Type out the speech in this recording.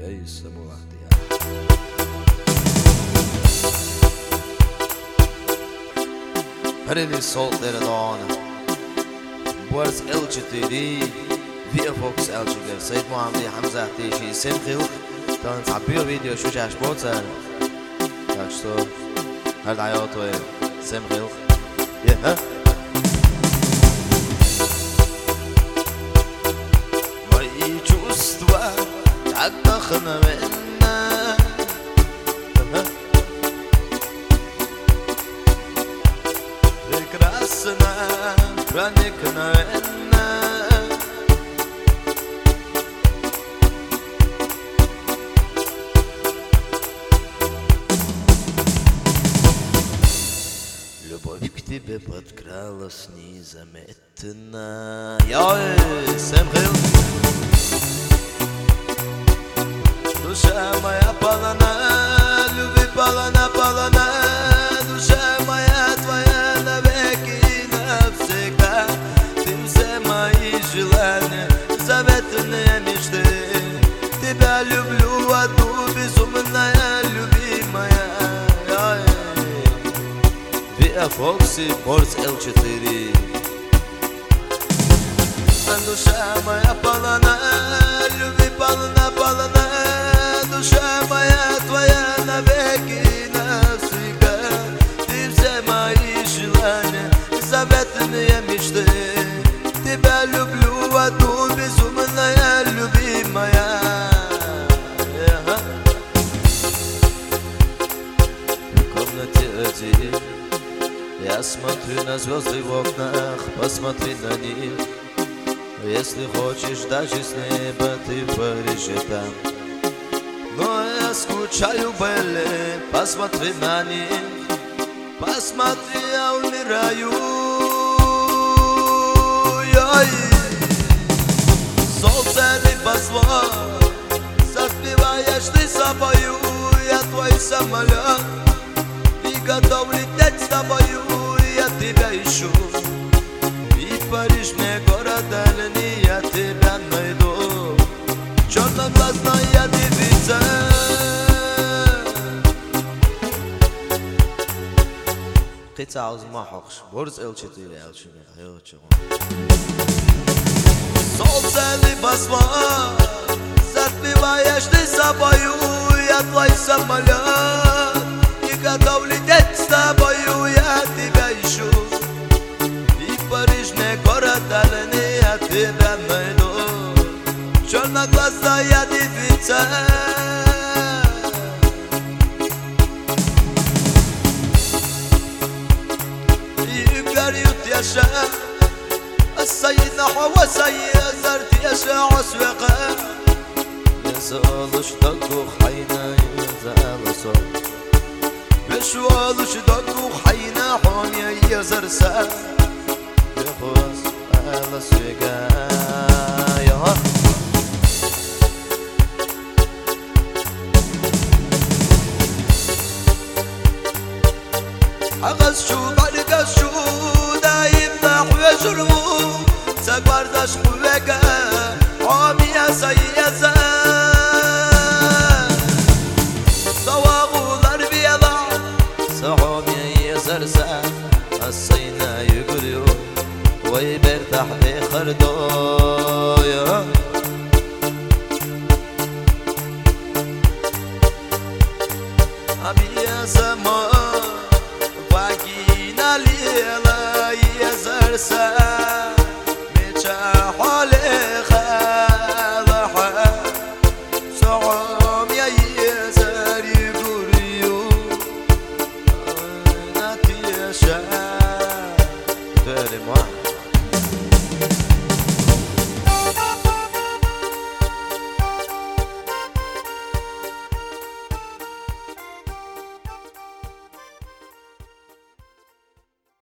يسمو احتياج Hörde sålt er dagen Boars L4 via Fox L4 سيد محمد حمزة احتيشي سمخي كان تعبير فيديو شو جاش بوتر так что هل عياطه سمخي ها мои чувства так вдохновенно прекрасно проникновенно любовь к тебе подкралась незаметно Сэмхил душа моя полна любви полна душа моя твоя навеки навсегда ты все мои желания заветные мечты тебя люблю одну безумная любимая Via Foxy Boars L4 душа моя полна любви полна душа моя твоя навеки навсегда ты все мои желания заветные мечты тебя люблю одну безумная любимая в комнате один я смотрю на звезды в окнах посмотри на них если хочешь даже с неба ты в Париже там но я скучаю Белли посмотри на них посмотри я умираю солнце небосвод согреваешь ты собою я твой самолет и готов лететь с тобою я тебя ищу и Париж мне город дальний я тебя найду черноглазная девица قطع عاوز ما حقش Boars L4 солнце небосвод затмеваешь ты собою я твой самолет и готов лететь с тобою я тебя ищу и Париж мне город дальний я тебя найду черноглазая девица يقريت يا شاه السيد نحو وسيد زرت يا شاه عسوقه يسأل اشتق حينا يزال صوت بشوال اشتق حينا حون يزر سا يخوص على سوقه أغز شو بعد شو دايم نحو يجرمو سقواردش قوكا عامي يا سيزا صواغولار بيضا صحومي يزرسا الصينا يقريو ويبرتاح بخردو أبي يا سما Lila, yes,